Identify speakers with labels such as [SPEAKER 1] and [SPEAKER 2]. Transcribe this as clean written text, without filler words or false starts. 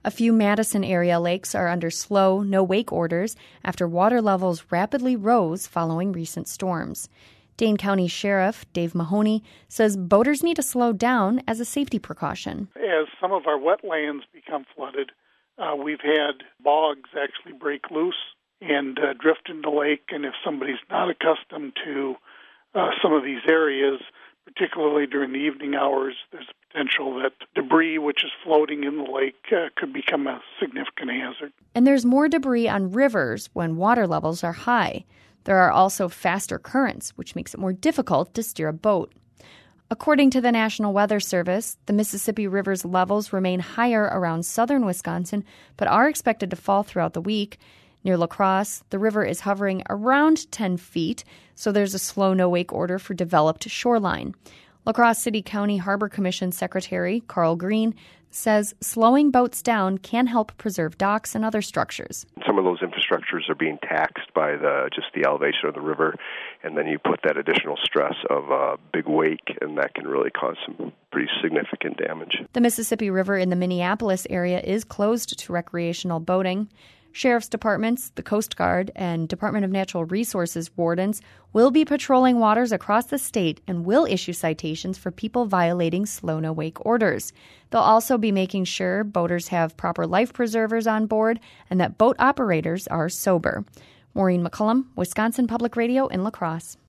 [SPEAKER 1] A few Madison area lakes are under slow, no-wake orders after water levels rapidly rose following recent storms. Dane County Sheriff Dave Mahoney says boaters need to slow down as a safety precaution.
[SPEAKER 2] As some of our wetlands become flooded, we've had bogs actually break loose and drift into the lake, and if somebody's not accustomed to some of these areas, particularly during the evening hours, there's a potential that debris which is floating in the lake could become a significant hazard.
[SPEAKER 1] And there's more debris on rivers when water levels are high. There are also faster currents, which makes it more difficult to steer a boat. According to the National Weather Service, the Mississippi River's levels remain higher around southern Wisconsin, but are expected to fall throughout the week. Near La Crosse, the river is hovering around 10 feet, so there's a slow no-wake order for developed shoreline. La Crosse City County Harbor Commission Secretary Carl Green says slowing boats down can help preserve docks and other structures.
[SPEAKER 3] Some of those infrastructures are being taxed by just the elevation of the river, and then you put that additional stress of a big wake, and that can really cause some pretty significant damage.
[SPEAKER 1] The Mississippi River in the Minneapolis area is closed to recreational boating. Sheriff's departments, the Coast Guard, and Department of Natural Resources wardens will be patrolling waters across the state and will issue citations for people violating slow no-wake orders. They'll also be making sure boaters have proper life preservers on board and that boat operators are sober. Maureen McCullum, Wisconsin Public Radio in La Crosse.